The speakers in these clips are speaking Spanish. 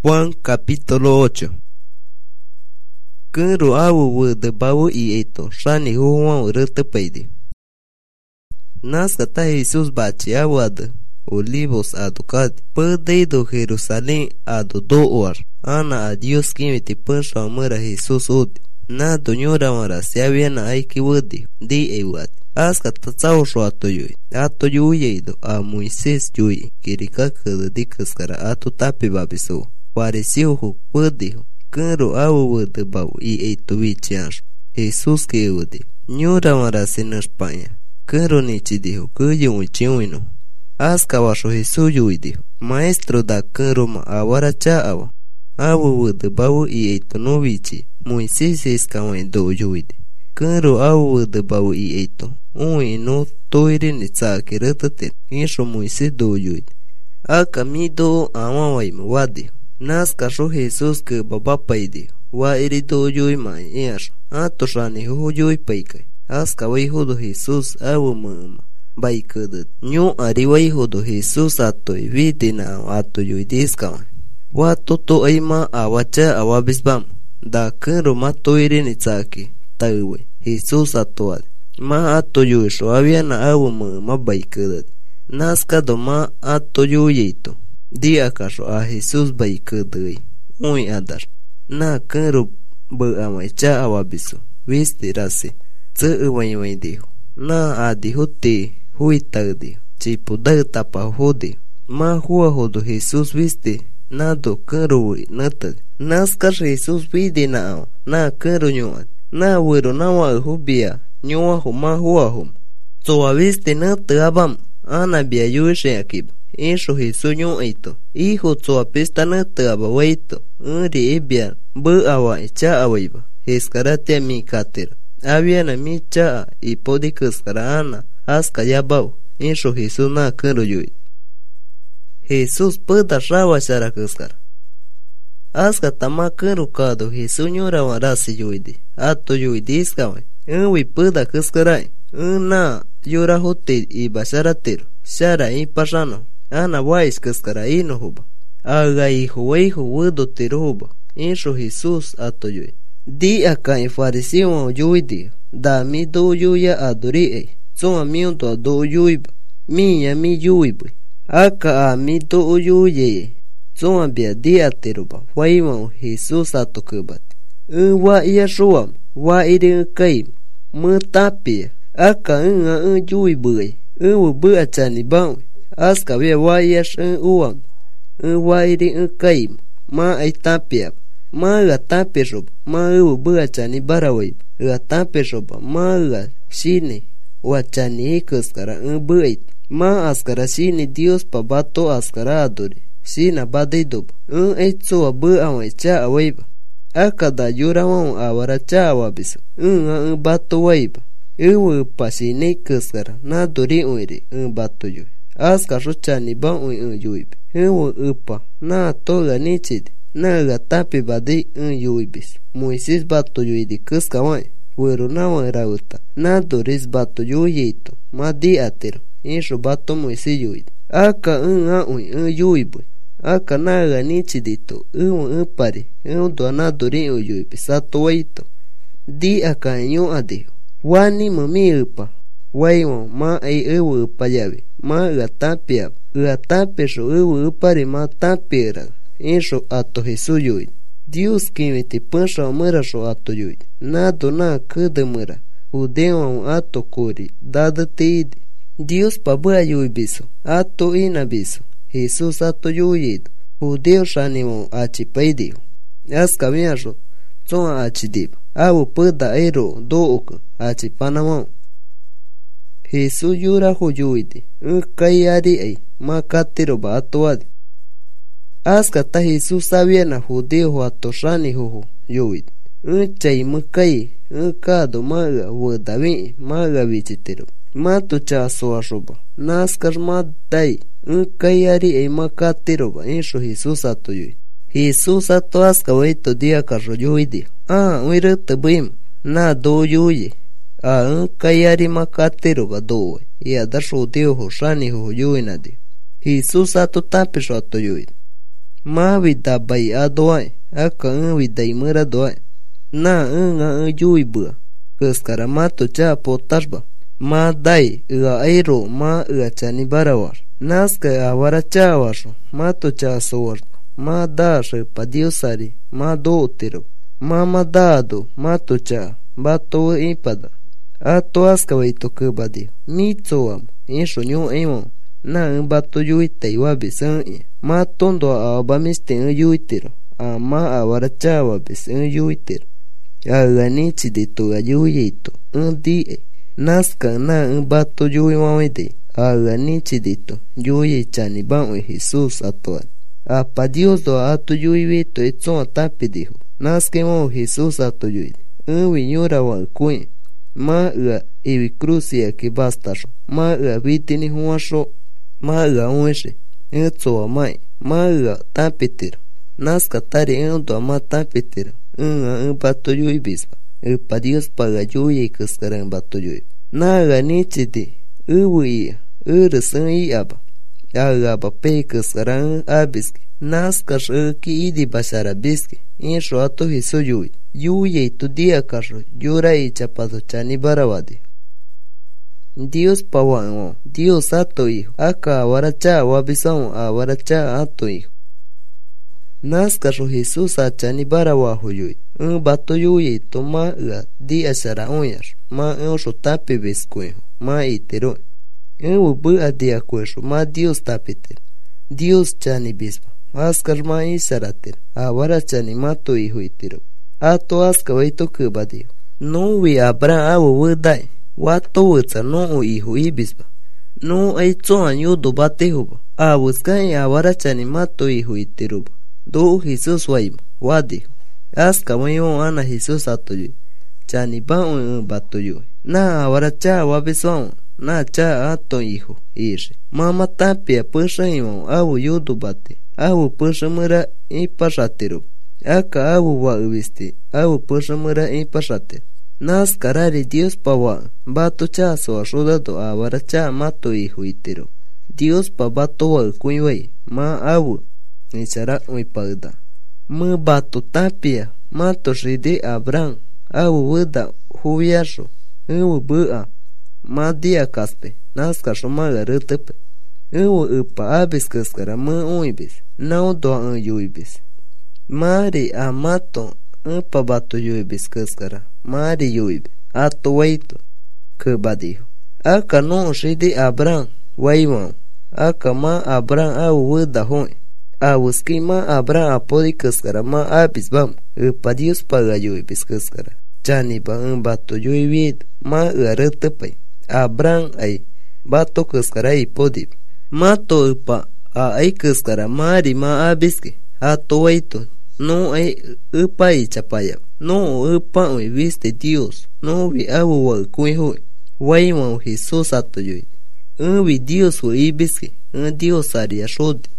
Juan capítulo 8. Kuru awu de bawu y eto, shani huwa urete peidi. Nascata Jesus bate awada, olivos aducad, perdido Jerusalém ado doar. Ana a Dios kimiti pensha amara Jesus odi. Na donyora mara se aviana aiki wadi, di ewad. Aska tatsao sho ato yui eido a Moisés yui, kirika kada dikaskara ato tapi babiso. Pareció hu wadiho. Kuru awu wadi bawu y eito vichiancho. Jesus que wadi. Nyora mara se na Espanha. Kuru nichi dijo, kuyu uchiwino. Aska washo Jesus yui dijo. Maestro da kuru awara cha awa. Awu wadi bawu y eito no vichi. Moisés eskawen do yui di. Kuru awu wadi bawu y eito. Ui no toire ni tsaki rataten. Isho Moisés do yui di. Aka mi do awawaim wadi. Naska sho Jesus ke baba paidi. Wa iri do yui ma iasho. Ato shani ho yui paikai. Aska wa hijo do Jesus awu mama. Baikada. Nyo ari wa hijo do Jesus ato vidi na ato yui diskawan. Wa toto aima awacha awabisbam. Da kero ma toire ni tsaki. Tawe. Jesus ato adi. Ma ato yui sho aviana awu mama baikada. Naska do ma ato yui eito. Di acaso a Jesus baikadai. Ui adar. Na kero ba amaicha awabiso. Viste rase. Tse uwai dijo. Na adiho te. Hui tagdijo. Chipo da tapa hode. Ma hua hodo Jesus viste. Na do kero ui natad. Naskar Jesus vide na awa. Na kero nyuad. Na wero na wa hubia. Nyuaho ma huahum. Soa viste nata abam. Ana bia yueshe akiba. Isho Jesús nyo eito. Hijo tsoa pesta na te abawaito. Uri ebia. Be awa echa awaiba. Eskarate a mi katera. Aviana mi cha y podi kaskara ana. Aska ya bau. Isho Jesús na kero yui. Jesús peda rawa shara kaskara. Aska tama kero kado Jesús nyo rawarasi yuidi. Ato yuidi iskawai. Uwi peda kaskarai. Na yura hote y basharatero. Shara y pasano. Ana wais kaskara ino huba. Aga hijo wudo tero huba. Isho Jesus ato yui. Di aka in fariseo yui di. Da mi do yuya adori e. Soma mi unto do yui ba. Mi ya mi yui bui. Aka a mi do yui e. Soma bia di atero ba. Waima Jesus ato kubat. Wa iya shuam. Wa iri kaim. Mutapia. Aka yui bui. Bu achani bawi. Aska via wayas uam. Wairi kaim. Ma ay tapia. Ma ga tapia rob. Ma buachani baraway. Ga tapia rob. Ma ga shine. Wachani ikaskara buait. Ma askara shine Dios pabato askara adori. Shina badaidob. Eitsoa bu away cha awayba. Aka da yura wang awara cha awabisa. Bato wayba. Pasine kaskara. Na dori uiri. Bato yu. Aska rochani ba un yuibi. Upa. Na toga nichid. Na gatapi badi yuibis. Moisés bato yuidi kaskawai. Wero na rauta. Na doris bato yuyeito. Ma di atero. Isho bato Moisés yuidi. Aka yuibu. Aka naga nichidito. Pari. Do na dori yuibi. Sato waito. Di aka nyo adeho. Wani mami upa. Waimo ma ay upa llave. Ma gatapia. Gatapia upari ma tapira. Isho ato Jesús yui. Dios kimiti pensha mura sho ato yui. Nado na kada mura. Udeo ato kori. Dada teidi. Dios pabua yui biso. Ato ina biso. Jesús ato yui edo. Udeo shanimo achi paidio. Aska miasho. Tsoa achi diba. Awu peda ero do oka. Achi panamao. Jesús yura ho yuidi. Kayari ay. Ma katero ba atoadi. Aska ta Jesús sabia na judeo ho atoshani ho yuidi. Chay mukai. Kado maga wadavi. Maga vichitero. Mato cha soashoba. Naskar ma dai. Kayari ay ma katero ba. Isho Jesús ato yuidi. Jesús ato aska waito dia karro yuidi. Uirata bim. Na do yuidi. Kayari makatero ba doe. Ya da shodeo ho shani ho yuinadi. Jesus ato tapisho ato yuid. ma vida bay adoai aka vida imura doai na nga yui bua kaskara ma to cha potashba ma dai airo ma chani barawar naska awara chawasho ma to cha sowar ma dashe padiosari ma dotero ma dado ma to cha bato ipada ato aska waito kubadi mitsoam insho nyu emo na bato yui teiwa bisan ma tondo abamiste yui tero ama awara chawa bisan yui tero agani chidito ayuyito di naska na bato yui mawide agani chidito yui chani banwe Jesus atoa apa Dios do ato yui vito etson tapidijo naske mo Jesus ato yui viñora wa kuin ma ibi crucia que bastasho ma vitini huasho ma ueshe etso mai ma tapitero naska tari endo ma tapitero bato yui bispa pa Dios paga yui kaskaran bato yui na nichidi uwi ursan aba agaba pe kaskaran abiski naska ki idi bashara biski insho ato hiso yui tu dia kasho yura y chapado chani barawadi Dios pawan Dios ato hijo aka awaracha wabisao awaracha ato hijo naskasho Jesus achani barawaho yui bato yui toma di ashara onyas ma osho tapi beskuejo ma itero bu adia kuesho ma Dios tapiter Dios chani bispa askar ma isarater awarachani mato hijo itero ato aska waito kubadi no vi abra awu wudai wato wutsa no hijo ibispa no aitso anyo do batejo awuskai awarachani mato hijo itero do Jesus waima wadi aska wayo ana Jesus atoyo chani ba batoyo na awaracha wabeso na cha ato hijo ishe mama tapia pusha imo awu yudu bate awu pusha mura ipashatero aka awu wa ubiste awu pusha mura ipashatero naskarari Dios pawa bato cha so ashodado awaracha mato hijo itero Dios pa bato wa kuiwei ma awu nichara uipagda mu bato tapia mato shide Abraham awu wuda huviasho uwu bua ma dia kaspe naskasho magarutepe uwu upa abis kaskara mu uibis nau do yuibis mari amato upa bato yuibis kaskara mari yuibis ato waito kubadiho aka no shide Abraham waimau aka ma Abraham awu wuda hoi awuski ma Abraham apodi kaskara ma abis bam upa Dios paga yuibis kaskara chani ba bato yuibid ma arutepe Abraham ay bato kaskara ipodi mato upa ay kaskara mari ma abiski ato waito no ay upa y chapaya no upa uy viste Dios no vi awu wa kuiho waima Jesus ato yui vi Dios wa ibiski Dios aria shodi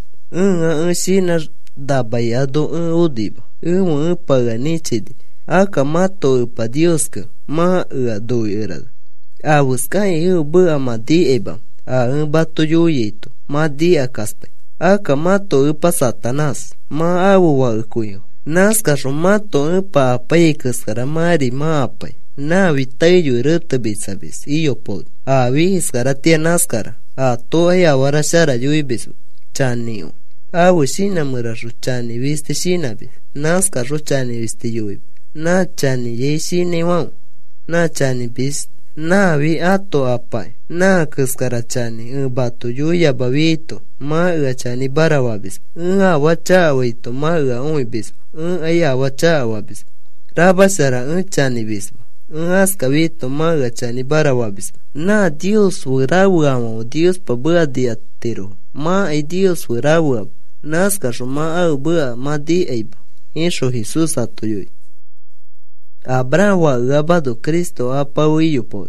shina dabayado udiba paganichidi aka mato upa Dios ka ma do irada awuskai bu amadi eba bato yuyeto ma di akaspe aka mato upa Satanás ma awu wa kuyo naskasho mato upa apai kaskara mari ma apai na vitai yurata bisabis iyo pod avi iskara tia naskara to ay awara shara yuibisu chaniu awu shina murashu chani viste shina bis naskasho chani viste yuib na chani ye shini wau na chani bis na vi ato apai na kaskara chani bato yuya babito ma chani barawabis awacha waito ma uibis ay awacha wabis rabasara chani bis aska vito ma chani barawabis na Dios wirawa Dios pabua diatero ma ay Dios wirawa naskasho ma au bua ma di aiba insho Jesus atoyoi Abraham wa gabado Cristo apawiyo po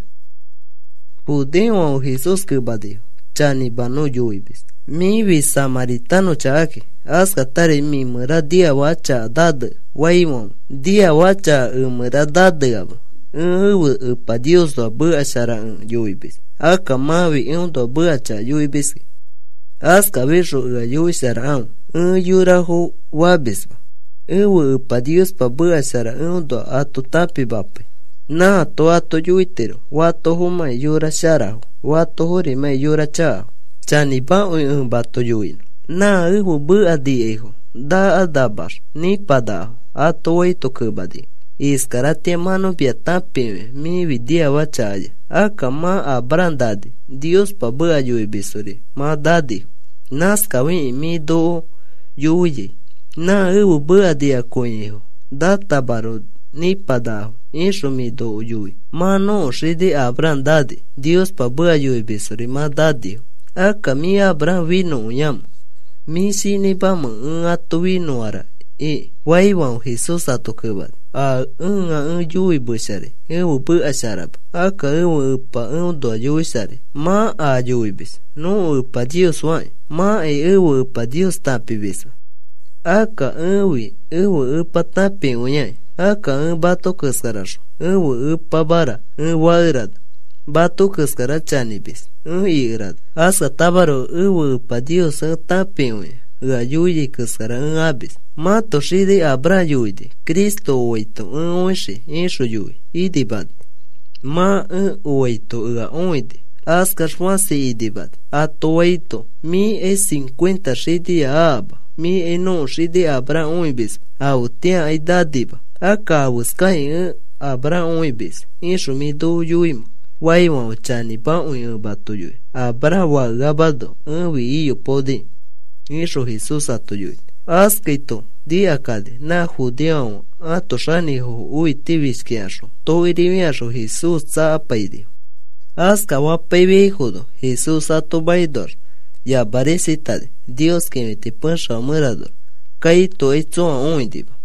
pudewa Jesus kubadiyo chani bano yuibis mi vi samaritano chaake aska tare mi mura dia wacha dad waimo dia wacha mura dad aba pa Dios do bua shara yuibis aka mavi do bua cha yuibis aska visho yui shara yurajo wabisba pa Dios pa buasara do ato tapi bape na to yuitero wato homa yura sharaho wato hori me yura cha chani ba bato yuino na bu adi ejo da adabar ni pada ato eito kubadi iskarate mano piatape mi vidia wachaya akama abrandadi Dios pa bu ayui bisuri ma dadi naskawi mi do yuye na bu adia koyeho da tabaro ni pada eso mi do yui mano shidi abrandadi Dios pa bu ayui bisuri ma dadi aka mi abran vino yam mi sini bama ato vino ara waiwan Jesus ato kubad yui busare bu asharab aka pa do yui sare ma yui bis no pa Dios wai ma pa Dios tapi bis aka pa tapi unyai aka bato kaskarasho pa bara wairad bato kaskara chani bis irad asa tabaro pa Dios tapi unyai yui kaskara abis ma to shidi abra yuide Cristo oito oishi insho yui idibad ma oito oide askar fasi idibad atoito mi 50 shidi aba mi no shidi abra oibis autia idadiba aka buskai abra oibis insho mi do yuim waiwa chani ba bato yui abra wa gabado wi iyo podi insho Jesus ato yui askeito dia kade na judiao ato shani ho uitiviskiasho to iriviasho Jesus sa paidi aska wa pebe jodo Jesus ato baidor ya baresitade Dios que me te pasha murador kai to echo oindiba